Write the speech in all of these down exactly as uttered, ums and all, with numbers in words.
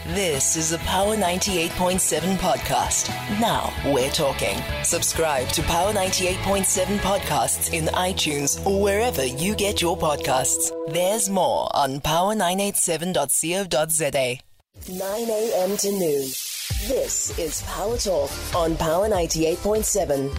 This is a Power ninety-eight point seven podcast. Now we're talking. Subscribe to Power ninety-eight point seven podcasts in iTunes or wherever you get your podcasts. There's more on power nine eight seven dot co dot za. nine a.m. to noon. This is Power Talk on Power ninety-eight point seven.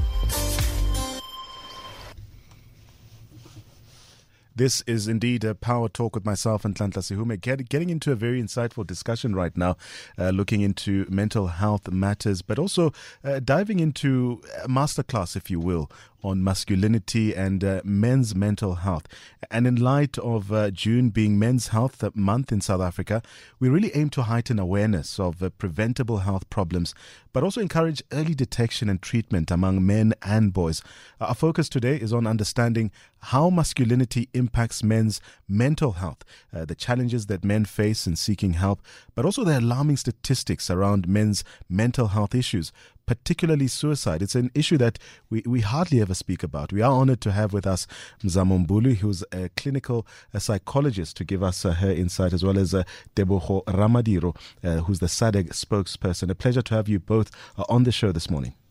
This is indeed a Power Talk with myself and Nhlanhla Sihume, get, getting into a very insightful discussion right now, uh, looking into mental health matters, but also uh, diving into a masterclass, if you will, on masculinity and uh, men's mental health. And in light of uh, June being Men's Health Month in South Africa, we really aim to heighten awareness of uh, preventable health problems, but also encourage early detection and treatment among men and boys. Our focus today is on understanding how masculinity impacts men's mental health, uh, the challenges that men face in seeking help, but also the alarming statistics around men's mental health issues, particularly suicide. It's an issue that we, we hardly ever speak about. We are honored to have with us Mzamo Mbulu, who's a clinical a psychologist, to give us uh, her insight, as well as uh, Tebogo Ramadiro, uh, who's the S A D G spokesperson. A pleasure to have you both uh, on the show this morning.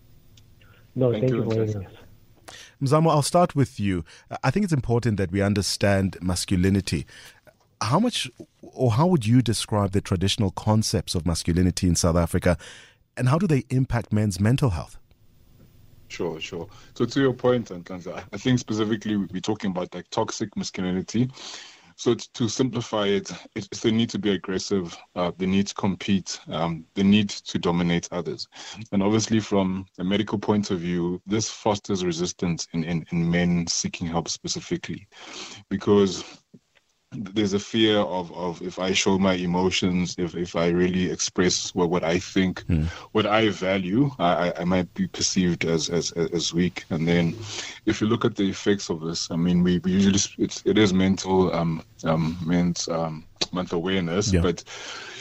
No, thank, thank you for having us. Mzamo, I'll start with you. I think it's important that we understand masculinity. How much or how would you describe the traditional concepts of masculinity in South Africa, and how do they impact men's mental health? Sure, sure. So to your point, Nhlanhla, I think specifically we're talking about like toxic masculinity. So to, to simplify it, it's the need to be aggressive, uh, the need to compete, um, the need to dominate others. And obviously from a medical point of view, this fosters resistance in, in, in men seeking help specifically, because there's a fear of, of if I show my emotions, if, if I really express what, what I think, mm. what I value, I, I might be perceived as, as as weak. And then if you look at the effects of this, I mean, we, we usually, it's, it is mental, um, um, men's, um, mental awareness, yeah. But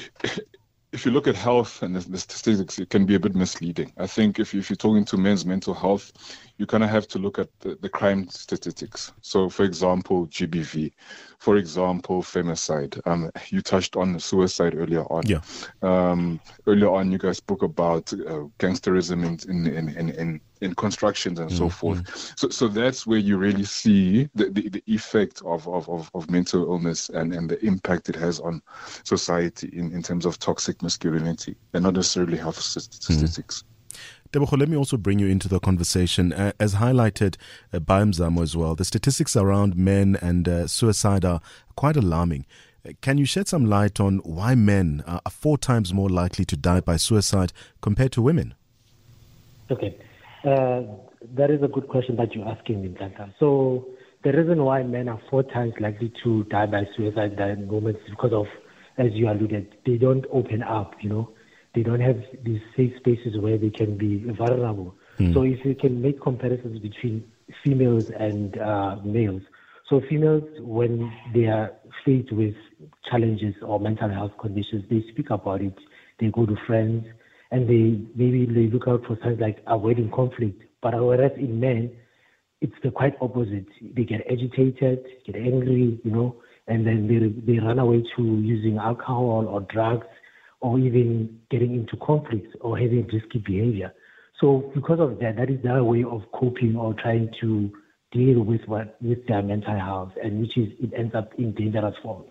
if you look at health and the, the statistics, it can be a bit misleading. I think if, you, if you're talking to men's mental health, you kind of have to look at the, the crime statistics. So, for example, G B V, for example, femicide. Um, you touched on suicide earlier on. Yeah. Um, earlier on, you guys spoke about uh, gangsterism in in in in, in constructions and mm-hmm. so forth. So, so that's where you really see the, the, the effect of, of, of, of mental illness and, and the impact it has on society in, in terms of toxic masculinity, and not necessarily health statistics. Mm-hmm. Tebogo, let me also bring you into the conversation. Uh, as highlighted uh, by Mzamo as well, the statistics around men and uh, suicide are quite alarming. Uh, can you shed some light on why men are four times more likely to die by suicide compared to women? Okay. Uh, that is a good question that you're asking me, Nhlanhla. So the reason why men are four times likely to die by suicide than women is because of, as you alluded, they don't open up, you know. They don't have these safe spaces where they can be vulnerable. Mm. So if you can make comparisons between females and uh, males, so females, when they are faced with challenges or mental health conditions, they speak about it. They go to friends, and they maybe they look out for signs like avoiding conflict. But whereas in men, it's the quite opposite. They get agitated, get angry, you know, and then they they run away to using alcohol or drugs, or even getting into conflicts or having risky behavior. So because of that, that is their way of coping or trying to deal with what with their mental health, and which is it ends up in dangerous forms.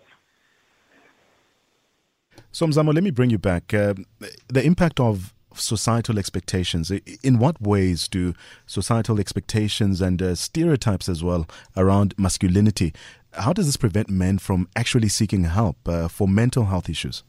So Mzamo, let me bring you back. Uh, the impact of societal expectations. In what ways do societal expectations and uh, stereotypes as well around masculinity, how does this prevent men from actually seeking help uh, for mental health issues?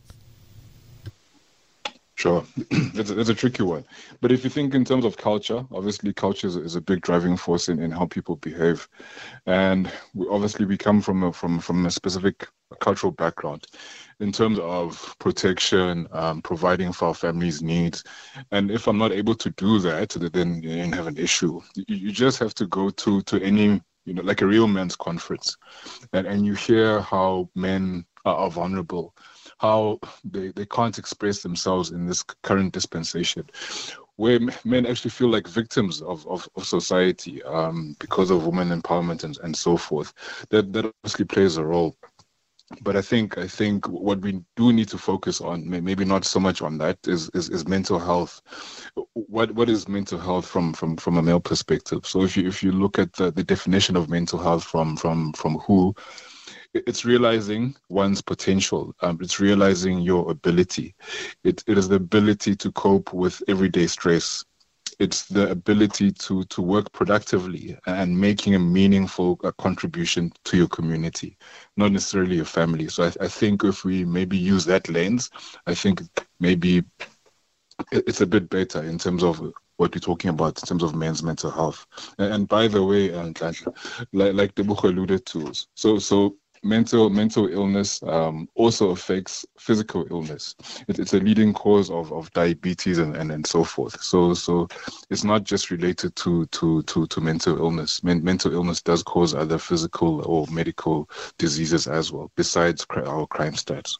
Sure. It's a, it's a tricky one. But if you think in terms of culture, obviously culture is, is a big driving force in, in how people behave. And we, obviously we come from a, from, from a specific cultural background in terms of protection, um, providing for our family's needs. And if I'm not able to do that, then you have an issue. You, you just have to go to, to any, you know, like a real men's conference. And, and you hear how men are, are vulnerable, how they, they can't express themselves in this current dispensation, where men actually feel like victims of, of, of society um, because of women empowerment and, and so forth. That, that obviously plays a role. But I think I think what we do need to focus on, maybe not so much on that, is is, is mental health. What what is mental health from, from, from a male perspective? So if you if you look at the, the definition of mental health from from from W H O, it's realizing one's potential. Um, it's realizing your ability. It it is the ability to cope with everyday stress. It's the ability to, to work productively and making a meaningful uh, contribution to your community, not necessarily your family. So I, I think if we maybe use that lens, I think maybe it's a bit better in terms of what we're talking about in terms of men's mental health. And, and by the way, uh, like, like Tebogo alluded to, so so mental mental illness um, also affects physical illness. It, it's a leading cause of, of diabetes and, and, and so forth. So so it's not just related to to to, to mental illness. Men, mental illness does cause other physical or medical diseases as well, besides cr- our crime stats.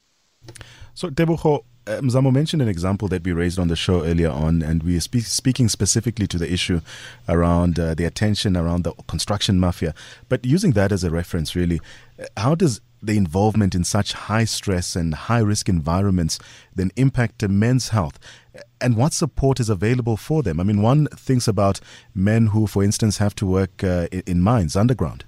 So Tebogo, Uh, Mzamo mentioned an example that we raised on the show earlier on, and we are spe- speaking specifically to the issue around uh, the attention around the construction mafia. But using that as a reference, really, uh, how does the involvement in such high stress and high risk environments then impact uh, men's health? And what support is available for them? I mean, one thinks about men who, for instance, have to work uh, in, in mines underground.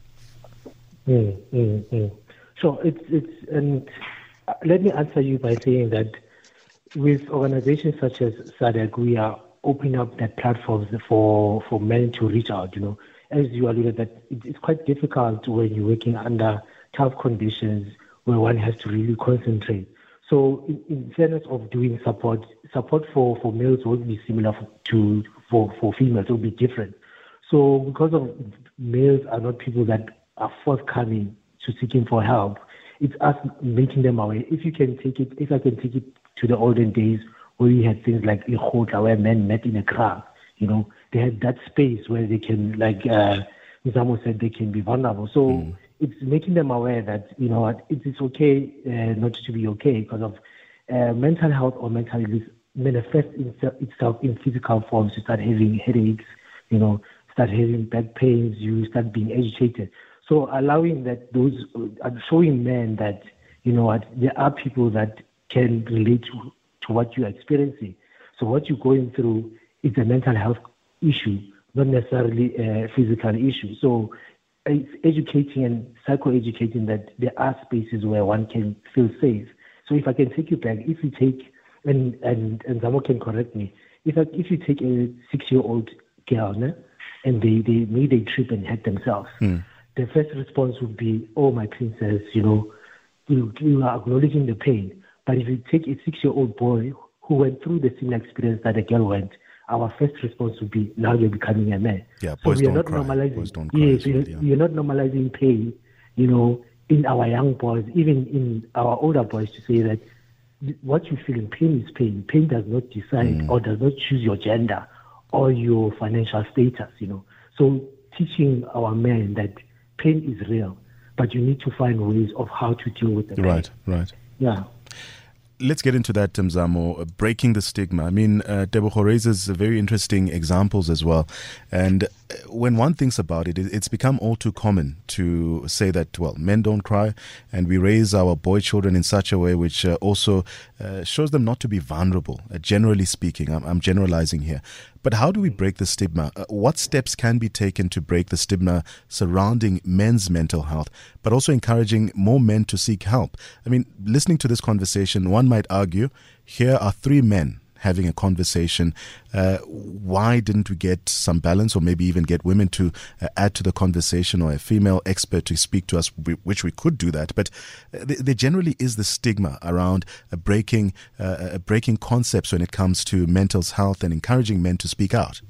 Mm, mm, mm. So it's, it's, and let me answer you by saying that with organizations such as SADC, we are opening up that platforms for, for men to reach out. You know, as you alluded, that it's quite difficult when you're working under tough conditions where one has to really concentrate. So, in, in fairness of doing support, support for, for males will be similar to for, for females. It will be different. So, because of males are not people that are forthcoming to seeking for help, it's us making them aware. If you can take it, if I can take it to the olden days where we had things like Ikhotla, where men met in a crowd, you know, they had that space where they can, like uh, Mzamo said, they can be vulnerable. So mm. it's making them aware that, you know, it, it's okay uh, not to be okay because of uh, mental health or mental illness manifests itself in physical forms. You start having headaches, you know, start having back pains, you start being agitated. So allowing that those, uh, showing men that, you know what, there are people that can relate to, to what you're experiencing. So what you're going through is a mental health issue, not necessarily a physical issue. So it's educating and psycho-educating that there are spaces where one can feel safe. So if I can take you back, if you take, and and, and Zamo can correct me, if I, if you take a six-year-old girl né, and they, they made a trip and hurt themselves, mm. the first response would be, oh, my princess, you know, you, you are acknowledging the pain. But if you take a six-year-old boy who went through the similar experience that the girl went, our first response would be, now you're becoming a man. Yeah, so boys we are don't not cry. normalizing. Boys don't cry. Yes, Well, we, yeah. we are not normalizing pain, you know, in our young boys, even in our older boys, to say that what you feel in pain is pain. Pain does not decide mm. or does not choose your gender or your financial status, you know. So teaching our men that pain is real, but you need to find ways of how to deal with the pain. Right, right. Yeah. Let's get into that, Mzamo, uh, breaking the stigma. I mean, uh, Tebogo raises very interesting examples as well. And uh, when one thinks about it, it, it's become all too common to say that, well, men don't cry, and we raise our boy children in such a way which uh, also uh, shows them not to be vulnerable, uh, generally speaking. I'm, I'm generalizing here. But how do we break the stigma? Uh, what steps can be taken to break the stigma surrounding men's mental health, but also encouraging more men to seek help? I mean, listening to this conversation, one might argue, here are three men having a conversation. Uh, why didn't we get some balance, or maybe even get women to uh, add to the conversation, or a female expert to speak to us, which we could do that. But uh, there generally is the stigma around uh, breaking uh, breaking concepts when it comes to mental health and encouraging men to speak out.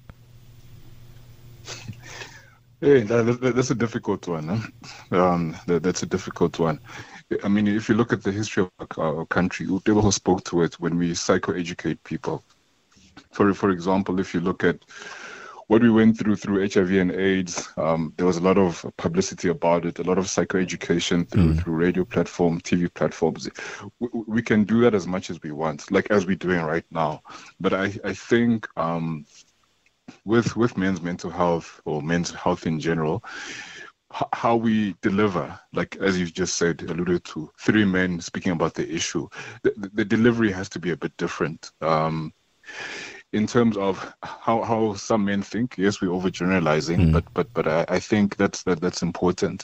Hey, that, that's a difficult one. Huh? Um, that, that's a difficult one. I mean, if you look at the history of our country, Tebogo spoke to it when we psycho-educate people. For for example, if you look at what we went through through H I V and AIDS, um, there was a lot of publicity about it, a lot of psycho-education through mm. through radio platform, T V platforms. We, we can do that as much as we want, like as we're doing right now. But I, I think um, with with men's mental health or men's health in general, h- how we deliver, like as you just said, alluded to, three men speaking about the issue, the, the, the delivery has to be a bit different. Um, in terms of how, how some men think, yes, we're overgeneralizing, mm. but but but I, I think that's that that's important.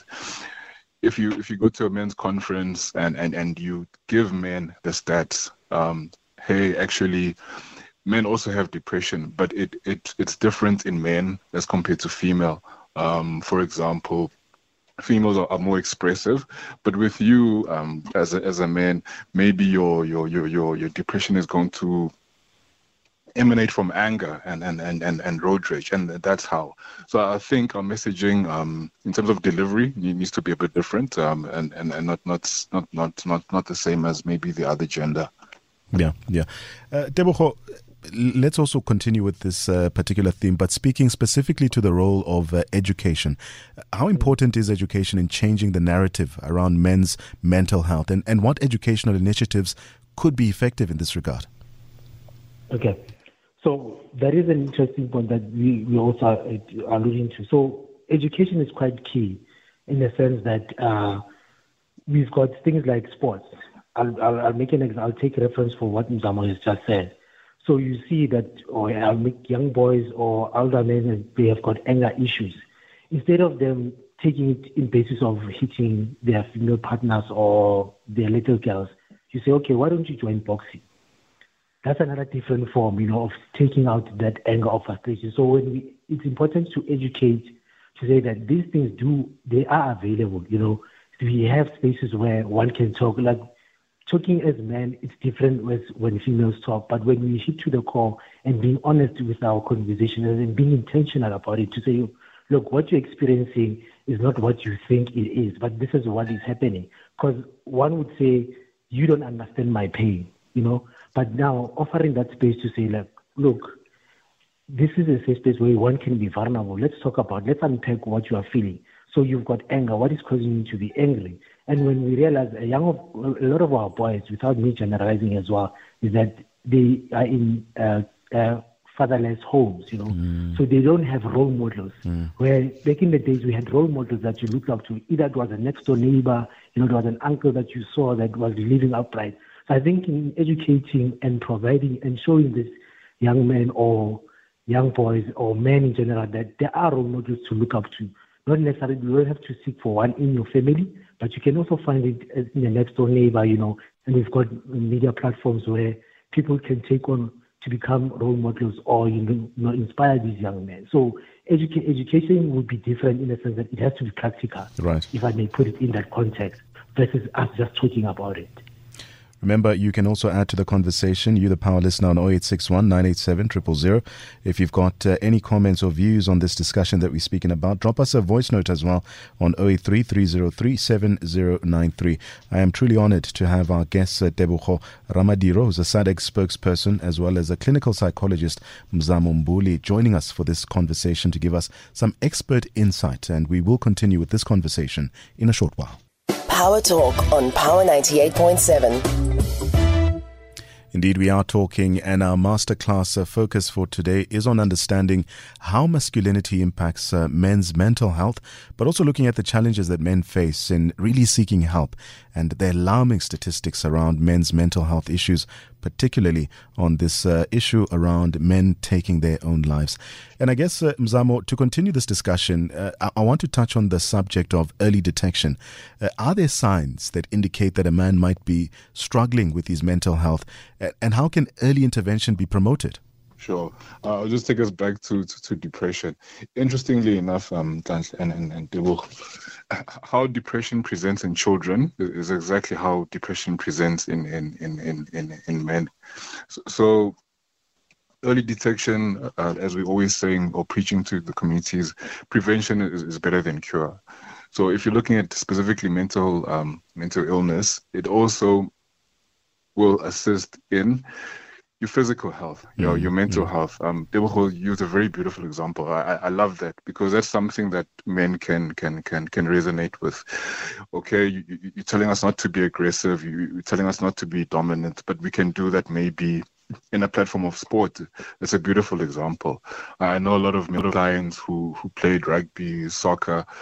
If you if you go to a men's conference and, and, and you give men the stats, um, hey, actually, men also have depression, but it, it it's different in men as compared to female. Um, for example, females are, are more expressive, but with you um, as a, as a man, maybe your your your your your depression is going to emanate from anger and, and, and, and, and road rage, and that's how. So I think our messaging um, in terms of delivery needs to be a bit different, um, and, and, and not, not not not not not the same as maybe the other gender. Yeah, yeah. Uh, Tebogo, let's also continue with this uh, particular theme, but speaking specifically to the role of uh, education. How important is education in changing the narrative around men's mental health, and, and what educational initiatives could be effective in this regard? Okay. So there is an interesting point that we, we also are alluding to. So education is quite key in the sense that uh, we've got things like sports. I'll, I'll, I'll make an example. I'll take reference for what Mzamo has just said. So you see that, or I'll make young boys or older men, they have got anger issues. Instead of them taking it in basis of hitting their female partners or their little girls, you say, okay, why don't you join boxing? That's another different form, you know, of taking out that anger of frustration. So when we, it's important to educate, to say that these things do, they are available, you know. We have spaces where one can talk, like talking as men, it's different with when females talk, but when we hit to the core and being honest with our conversation and being intentional about it, to say, look, what you're experiencing is not what you think it is, but this is what is happening. Because one would say, you don't understand my pain, you know. But now offering that space to say, like, look, this is a safe space where one can be vulnerable. Let's talk about, let's unpack what you are feeling. So you've got anger. What is causing you to be angry? And when we realize a, young, a lot of our boys, without me generalizing as well, is that they are in uh, uh, fatherless homes, you know. Mm. So they don't have role models. Mm. Where back in the days, we had role models that you looked up to. Either it was a next door neighbor, you know, there was an uncle that you saw that was living upright. I think in educating and providing and showing these young men or young boys or men in general that there are role models to look up to. Not necessarily, you don't have to seek for one in your family, but you can also find it in the next door neighbor, you know, and we've got media platforms where people can take on to become role models or, you know, inspire these young men. So educa- education would be different in the sense that it has to be practical, right? If I may put it in that context, versus us just talking about it. Remember, you can also add to the conversation. You, the Power listener, on zero eight six one, nine eight seven, zero zero zero. If you've got uh, any comments or views on this discussion that we're speaking about, drop us a voice note as well on zero eight three, three zero three, seven zero nine three. I am truly honored to have our guest, uh, Tebogo Ramadiro, who's a SADC spokesperson, as well as a clinical psychologist, Mzamo Mbuli, joining us for this conversation to give us some expert insight. And we will continue with this conversation in a short while. Power Talk on Power ninety-eight point seven. Indeed, we are talking, and our masterclass uh, focus for today is on understanding how masculinity impacts uh, men's mental health, but also looking at the challenges that men face in really seeking help and the alarming statistics around men's mental health issues, particularly on this uh, issue around men taking their own lives. And I guess, uh, Mzamo, to continue this discussion, uh, I-, I want to touch on the subject of early detection. Uh, are there signs that indicate that a man might be struggling with his mental health, uh, and how can early intervention be promoted? Sure. Uh, I'll just take us back to, to, to depression. Interestingly enough, um, and, and, and how depression presents in children is exactly how depression presents in, in, in, in, in, in men. So, so early detection, uh, as we're always saying or preaching to the communities, prevention is, is better than cure. So if you're looking at specifically mental um, mental illness, it also will assist in your physical health, your mm-hmm. your mental mm-hmm. health. Um, Tebogo used a very beautiful example. I, I love that because that's something that men can can can can resonate with. Okay, you, you're telling us not to be aggressive. You're telling us not to be dominant, but we can do that maybe in a platform of sport. It's a beautiful example. I know a lot of male clients who who played rugby, soccer,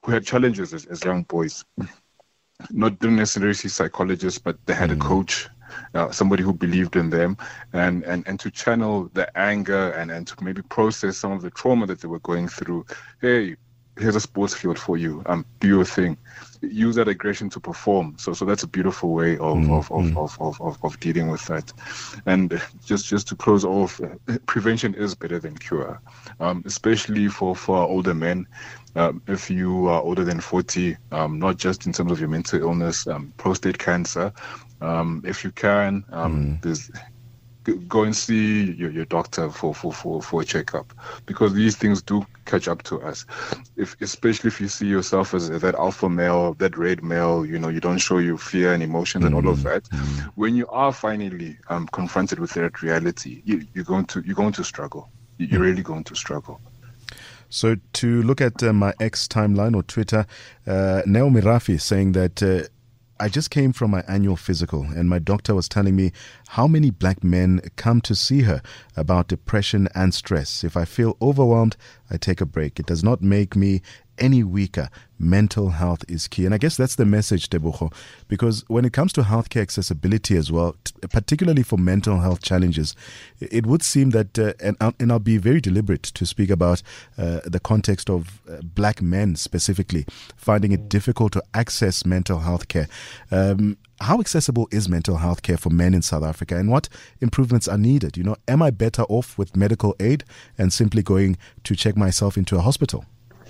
who had challenges as, as young boys. Not didn't necessarily see psychologists, but they had mm. a coach, uh, somebody who believed in them, and, and, and to channel the anger and, and to maybe process some of the trauma that they were going through. Hey, here's a sports field for you. Um, do your thing. Use that aggression to perform. So, so that's a beautiful way of mm, of, mm. of, of, of, of dealing with that. And just just to close off, prevention is better than cure, um, especially for for our older men. Um, if you are older than forty, um, not just in terms of your mental illness, um, prostate cancer. Um, if you can, um, mm. there's. Go and see your, your doctor for, for, for, for a checkup, because these things do catch up to us. If especially if you see yourself as that alpha male, that red male, you know, you don't show your fear and emotions mm-hmm. and all of that. Mm-hmm. When you are finally um, confronted with that reality, you, you're going to you're going to struggle. You're really going to struggle. So to look at uh, my X timeline or Twitter, uh, Naomi Rafi saying that. Uh, I just came from my annual physical and my doctor was telling me how many black men come to see her about depression and stress. If I feel overwhelmed, I take a break. It does not make me any weaker. Mental health is key. And I guess that's the message, Tebogo, because when it comes to healthcare accessibility as well, t- particularly for mental health challenges, it would seem that, uh, and, I'll, and I'll be very deliberate to speak about uh, the context of uh, black men specifically, finding it difficult to access mental health care. Um, how accessible is mental health care for men in South Africa, and what improvements are needed? You know, am I better off with medical aid and simply going to check myself into a hospital?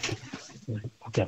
Okay.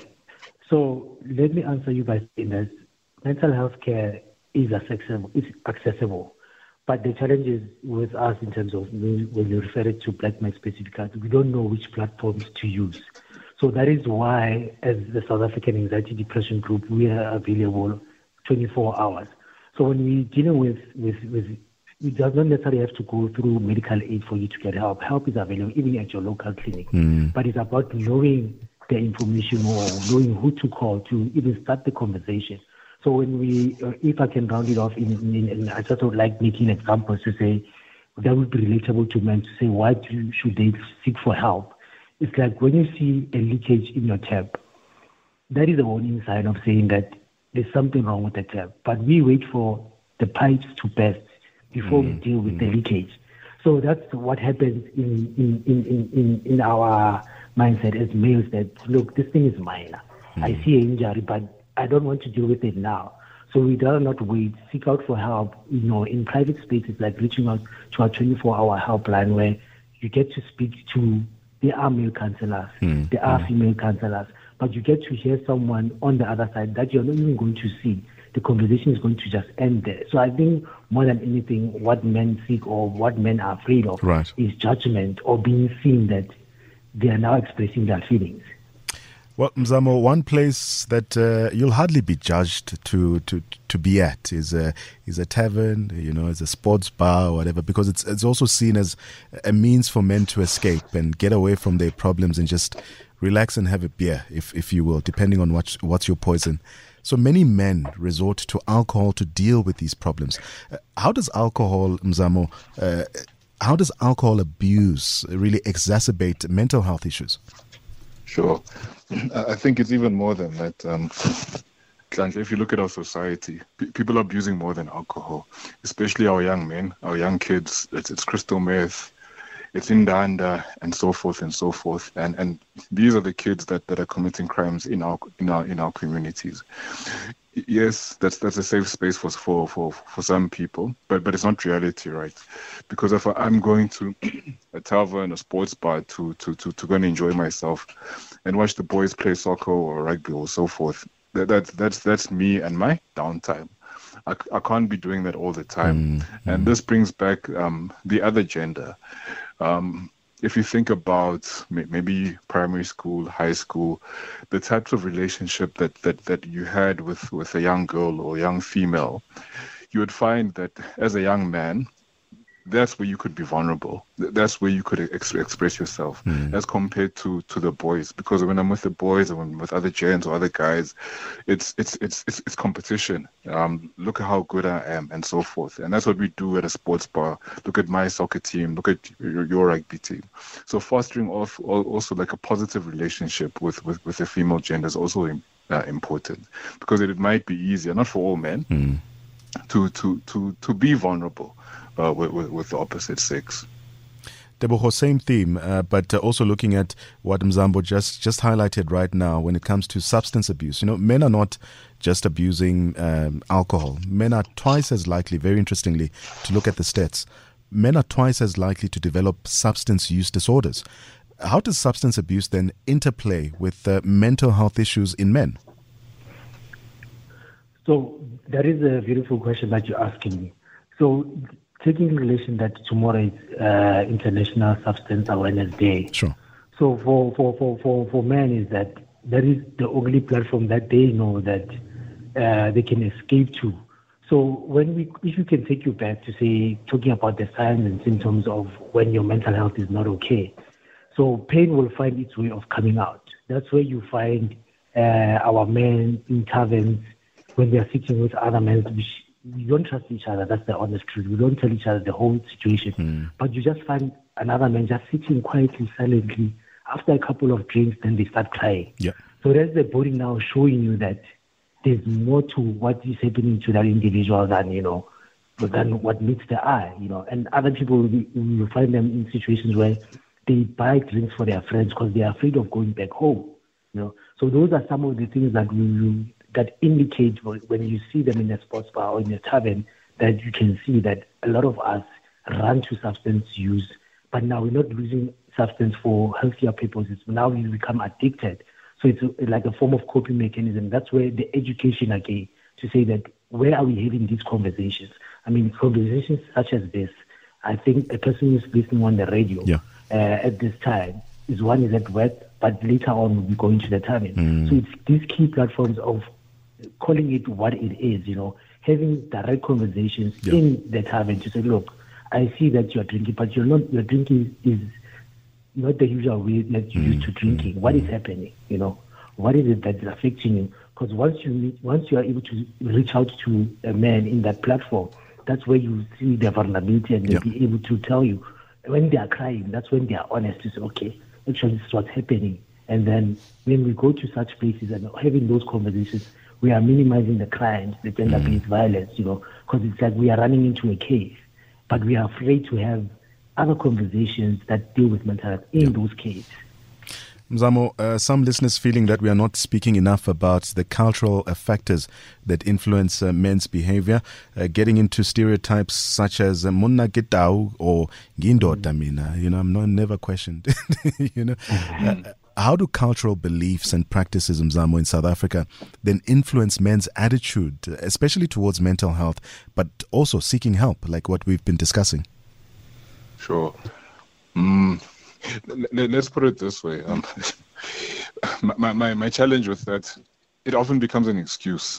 So let me answer you by saying that mental health care is accessible, it's accessible. But the challenge is with us in terms of when you refer it to black men specifically, we don't know which platforms to use. So that is why, as the South African Anxiety Depression Group, we are available twenty-four hours. So when we're dealing with, with, with you do not necessarily have to go through medical aid for you to get help. Help is available even at your local clinic. Mm. But it's about knowing the information or knowing who to call to even start the conversation. So when we, uh, if I can round it off, in, in, in, I just would like making examples to say that would be relatable to men to say why do, should they seek for help. It's like when you see a leakage in your tap, that is a warning sign of saying that there's something wrong with the tap. But we wait for the pipes to burst before mm. we deal with mm. the leakage. So that's what happens in in, in, in, in, in our mindset as males, that look, this thing is minor. Mm. I see an injury, but I don't want to deal with it now. So we'd rather not wait, seek out for help, you know, in private spaces, like reaching out to our twenty-four hour helpline where you get to speak to, there are male counselors, mm. there are mm. female counselors, but you get to hear someone on the other side that you're not even going to see. The conversation is going to just end there. So I think more than anything, what men seek or what men are afraid of right. is judgment or being seen that they are now expressing their feelings. Well, Mzamo, one place that uh, you'll hardly be judged to to, to be at is a, is a tavern, you know, is a sports bar or whatever, because it's it's also seen as a means for men to escape and get away from their problems and just relax and have a beer, if if you will, depending on what what's your poison. So many men resort to alcohol to deal with these problems. Uh, how does alcohol, Mzamo, uh, how does alcohol abuse really exacerbate mental health issues? Sure. I think it's even more than that. Um, if you look at our society, p- people are abusing more than alcohol, especially our young men, our young kids. It's, it's crystal meth, it's indanda, and so forth and so forth. And and these are the kids that, that are committing crimes in our in our in our communities. Yes, that's that's a safe space for for for, for some people, but but it's not reality, right? Because if I'm going to a tavern, a sports bar to to to to go and enjoy myself, and watch the boys play soccer or rugby or so forth, that that's that's that's me and my downtime. I, I can't be doing that all the time, mm-hmm. and this brings back um, the other gender. Um, if you think about maybe primary school, high school, the types of relationship that, that, that you had with, with a young girl or young female, you would find that as a young man, that's where you could be vulnerable. That's where you could ex- express yourself mm. as compared to, to the boys. Because when I'm with the boys or when with other gents or other guys, it's it's it's it's, it's competition. Um, look at how good I am and so forth. And that's what we do at a sports bar. Look at my soccer team. Look at your, your rugby team. So fostering off also like a positive relationship with, with, with the female gender is also uh, important, because it, it might be easier, not for all men, mm. to, to, to, to be vulnerable. Uh, with, with, with the opposite sex. Teboho, same theme, uh, but uh, also looking at what Mzambo just, just highlighted right now when it comes to substance abuse. You know, men are not just abusing um, alcohol. Men are twice as likely, very interestingly, to look at the stats, men are twice as likely to develop substance use disorders. How does substance abuse then interplay with uh, mental health issues in men? So that is a beautiful question that you're asking me. So taking in relation that tomorrow is uh, International Substance Awareness Day. Sure. So for, for, for, for, for men is that that is the only platform that they know that uh, they can escape to. So when we, if you can take you back to say, talking about the signs and symptoms of when your mental health is not okay. So pain will find its way of coming out. That's where you find uh, our men in taverns when they are sitting with other men, which we don't trust each other. That's the honest truth. We don't tell each other the whole situation. Mm. But you just find another man just sitting quietly, silently. After a couple of drinks, then they start crying. Yeah. So that's the body now showing you that there's more to what is happening to that individual than, you know, than what meets the eye, you know. And other people, we, we find them in situations where they buy drinks for their friends because they are afraid of going back home, you know. So those are some of the things that we will that indicate when you see them in a sports bar or in a tavern, that you can see that a lot of us run to substance use, but now we're not using substance for healthier purposes. Now we become addicted. So it's like a form of coping mechanism. That's where the education again, to say that where are we having these conversations? I mean, conversations such as this, I think a person who's listening on the radio yeah. uh, at this time is one is at work, but later on will be going to the tavern. Mm. So it's these key platforms of calling it what it is, you know, having direct conversations yeah. in the tavern to say, look, I see that you're drinking, but you're not, your drinking is not the usual way that you mm. used to drinking. What is happening, you know? What is it that is affecting you? Because once you meet, once you are able to reach out to a man in that platform, that's where you see their vulnerability and they'll yeah. be able to tell you. When they are crying, that's when they are honest to say, okay, actually this is what's happening. And then when we go to such places and having those conversations, we are minimizing the crimes, the gender-based mm. violence, you know, because it's like we are running into a cave, but we are afraid to have other conversations that deal with mental health in yeah. those caves. Mzamo, uh, some listeners feeling that we are not speaking enough about the cultural factors that influence uh, men's behavior, uh, getting into stereotypes such as uh, munna gitau or gindoda mina. You know, I'm not never questioned. you know. Uh, How do cultural beliefs and practices, Mzamo, in South Africa then influence men's attitude, especially towards mental health, but also seeking help, like what we've been discussing? Sure. Mm, let's put it this way. Um, my, my, my challenge with that, it often becomes an excuse.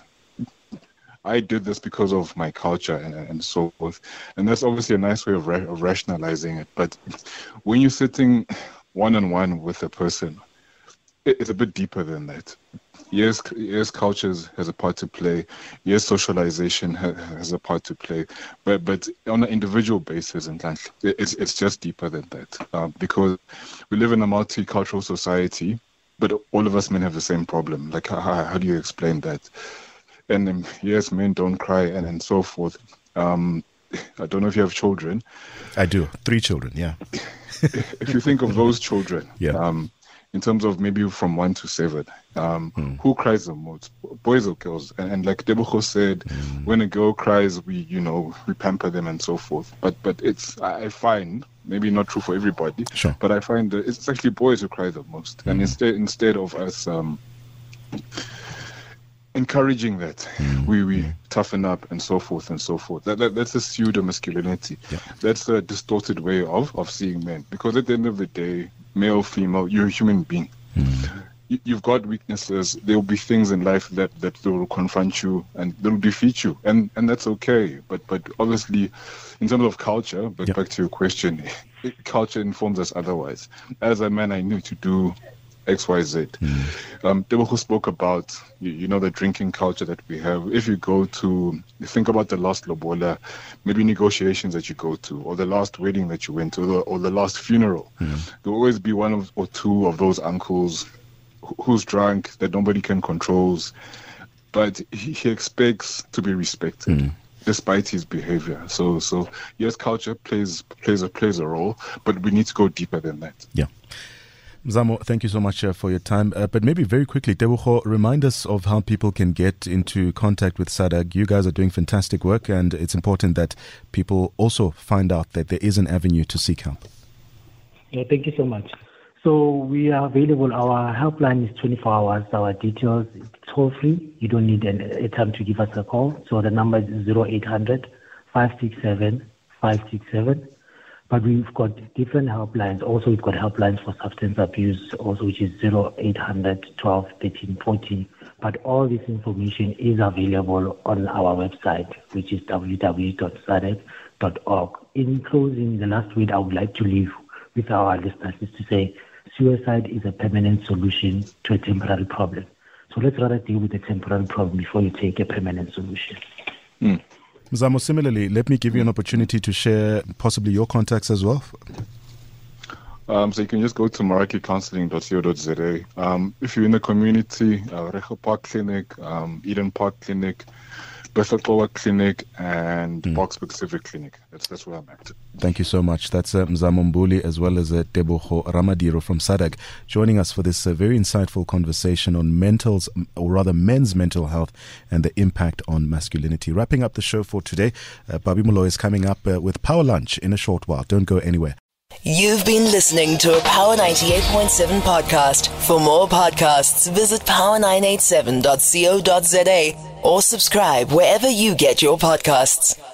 I did this because of my culture and, and so forth. And that's obviously a nice way of, ra- of rationalizing it. But when you're sitting one-on-one with a person, it's a bit deeper than that. Yes, yes, cultures has a part to play. Yes, socialization has a part to play. But but on an individual basis, and it's it's just deeper than that. Uh, because we live in a multicultural society, but all of us men have the same problem. Like how, how do you explain that? And um, yes, men don't cry and, and so forth. Um, I don't know if you have children. I do. Three children, yeah. If you think of those children, yeah. um, in terms of maybe from one to seven, um, mm. who cries the most, boys or girls? And, and like Teboho said, mm. when a girl cries, we, you know, we pamper them and so forth. But but it's, I find, maybe not true for everybody, sure. but I find that it's actually boys who cry the most. Mm. And instead instead of us um, encouraging that, mm. we, we toughen up and so forth and so forth. That, that That's a pseudo-masculinity. Yeah. That's a distorted way of, of seeing men. Because at the end of the day, male, female, you're a human being. Mm. you, you've got weaknesses. There will be things in life that, that they will confront you and they will defeat you, and, and that's okay. But but obviously, in terms of culture, but yep. back to your question, culture informs us otherwise. As a man, I knew to do X, Y, Z. Mm. Um, Tebogo spoke about, you, you know, the drinking culture that we have. If you go to, you think about the last lobola, maybe negotiations that you go to, or the last wedding that you went to, or, or the last funeral, mm. there will always be one of, or two of those uncles who, who's drunk, that nobody can control, but he, he expects to be respected. Mm. Despite his behavior, so so yes, culture plays plays a plays a role, but we need to go deeper than that. Yeah, Mzamo, thank you so much uh, for your time. Uh, but maybe very quickly, Tebogo, remind us of how people can get into contact with SADAG. You guys are doing fantastic work, and it's important that people also find out that there is an avenue to seek help. Yeah, thank you so much. So we are available. Our helpline is twenty-four hours. Our details, it's toll free. You don't need a time to give us a call. So the number is zero eight hundred, five six seven, five six seven. But we've got different helplines. Also, we've got helplines for substance abuse, also, which is zero eight hundred, twelve, thirteen, fourteen. But all this information is available on our website, which is w w w dot sadag dot org. In closing, the last word I would like to leave with our listeners is to say, suicide is a permanent solution to a temporary problem. So let's rather deal with the temporary problem before you take a permanent solution. Mm. Mzamo, similarly, let me give you an opportunity to share possibly your contacts as well. Um, so you can just go to maraki counseling dot co dot z a. Um, if you're in the community, uh, Reho Park Clinic, um, Eden Park Clinic, Bethel Clinic, and mm. Boksburg Civic Clinic. That's that's where I'm at. Thank you so much. That's uh, Mzamo Mbuli as well as uh, Tebogo Ramadiro from SADAG joining us for this uh, very insightful conversation on mentals, or rather men's mental health and the impact on masculinity. Wrapping up the show for today, uh, Babi Molloy is coming up uh, with Power Lunch in a short while. Don't go anywhere. You've been listening to a Power ninety-eight point seven podcast. For more podcasts, visit power nine eight seven dot co dot z a or subscribe wherever you get your podcasts.